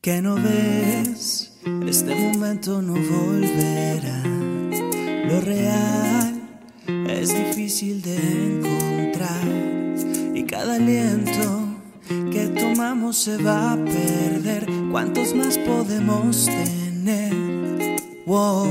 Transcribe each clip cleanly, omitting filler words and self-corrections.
Que no ves, este momento no volverá. Lo real es difícil de encontrar y cada aliento que tomamos se va a perder. ¿Cuántos más podemos tener? Wow.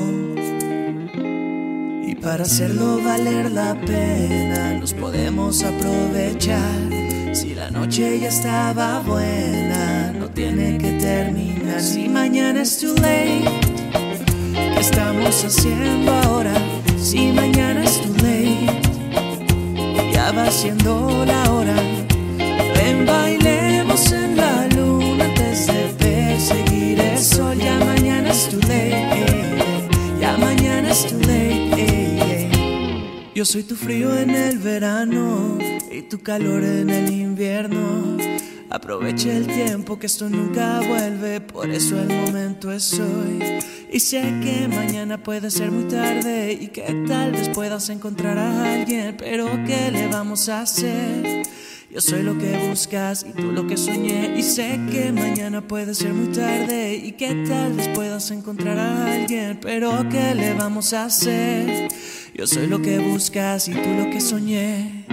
Y para hacerlo valer la pena nos podemos aprovechar. Si la noche ya estaba buena, no tiene que terminar. Si mañana es too late, ¿qué estamos haciendo ahora? Si mañana es too late, ya va siendo la hora. Ven, bailemos en la luna antes de perseguir el sol. Ya mañana es too late, ya mañana es too late. Yo soy tu frío en el verano y tu calor en el invierno. Aprovecha el tiempo que esto nunca vuelve, por eso el momento es hoy. Y sé que mañana puede ser muy tarde y que tal vez puedas encontrar a alguien, pero ¿qué le vamos a hacer? Yo soy lo que buscas y tú lo que soñé. Y sé que mañana puede ser muy tarde y que tal vez puedas encontrar a alguien, pero ¿qué le vamos a hacer? Yo soy lo que buscas y tú lo que soñé.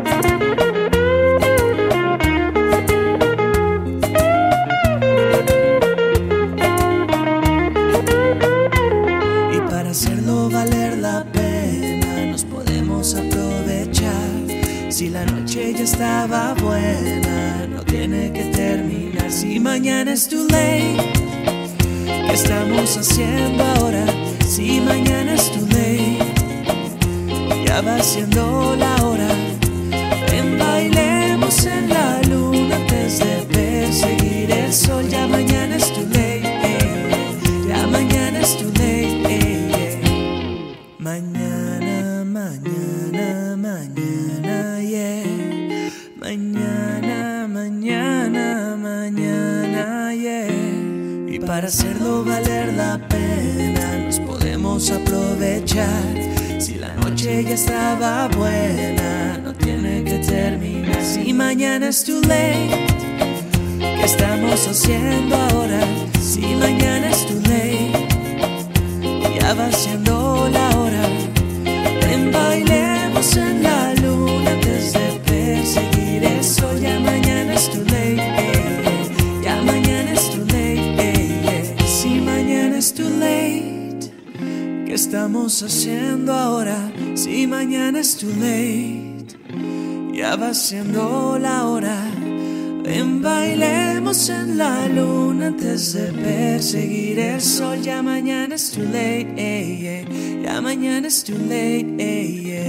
Y para hacerlo valer la pena nos podemos aprovechar. Si la noche ya estaba buena, no tiene que terminar. Si mañana es too late, ¿qué estamos haciendo ahora? Si mañana es too late, ya va siendo la hora. Ven, bailemos en la luna antes de perseguir el sol. Ya mañana es too late, ya mañana es too late. Mañana, mañana, mañana, yeah. Mañana, mañana, mañana, yeah. Y para hacerlo valer la pena nos podemos aprovechar. Si la noche ya estaba buena, no tiene que terminar. Si mañana es too late, ¿qué estamos haciendo ahora? Si mañana es too late, ya va siendo la hora. Ven, bailemos en la luna antes de perseguir el sol. Ya mañana es too late, ya mañana es too late. Si mañana es too late, ¿qué estamos haciendo ahora? Si mañana es too late, ya va siendo la hora. Ven, bailemos en la luna antes de perseguir el sol. Ya mañana es too late, ya mañana es too late.